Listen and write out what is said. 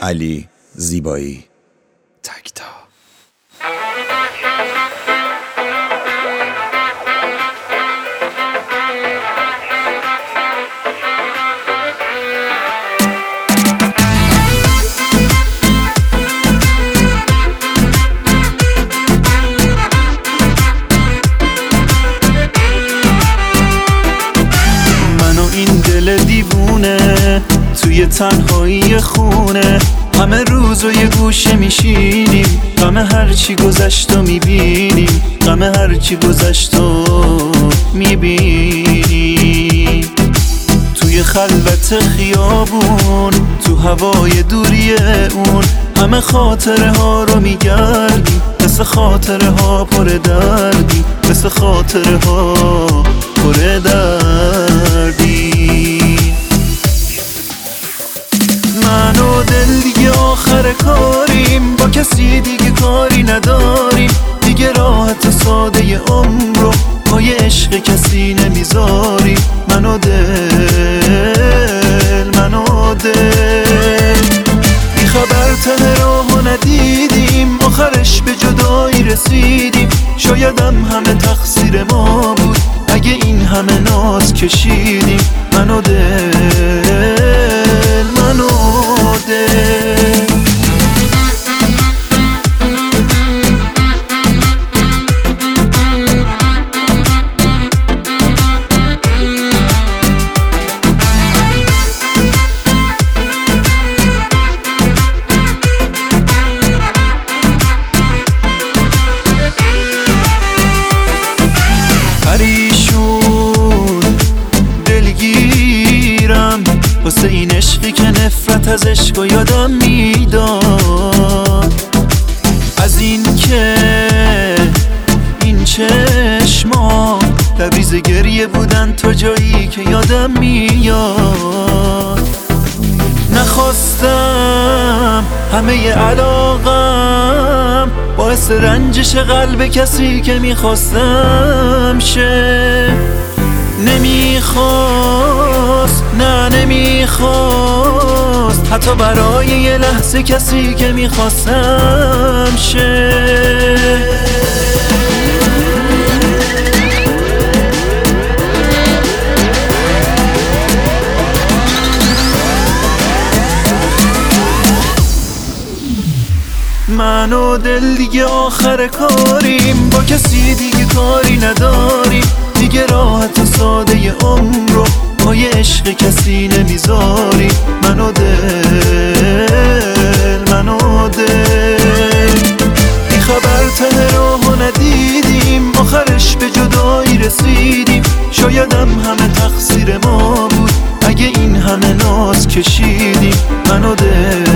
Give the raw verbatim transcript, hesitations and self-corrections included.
علی زیبایی تکتا. دیوونه توی تنهایی خونه، همه روز و یه گوشه میشینیم، غم هرچی گذشت و میبینیم، غم هرچی گذشت و میبینیم. توی خلوت خیابون، تو هوای دوری اون، همه خاطره ها رو میگردیم، مثل خاطره ها پر دردیم، مثل خاطره ها پر دردیم. من و دل دیگه آخر کاریم، با کسی دیگه کاری نداریم، دیگه راحت ساده عمر رو پای عشق کسی نمیذاریم. من و دل من و دل بی خبر ته راهو ندیدیم، آخرش به جدایی رسیدیم، شایدم همه تقصیر ما بود اگه این همه ناز کشیدیم. من و دل من و دل پریشون دلگیرم واسه این عشقی که نفرت از عشق و یادم میداد، از این که این چشما لبریز گریه بودن تا جایی که یادم میاد. نخواستم همه علاقم باعث رنجش قلب کسی که میخواستم شه، نمیخواست نه نمیخواست حتی برای یه لحظه کسی که میخواستم شه. من و دل دیگه آخر کاریم، با کسی دیگه کاری نداریم، دیگه راحت ساده عمر رو پای عشق کسی نمیذاریم. من و دل من و دل بی خبر ته راهو ندیدیم، آخرش به جدایی رسیدیم، شایدم همه تقصیر ما بود اگه این همه ناز کشیدیم. من و دل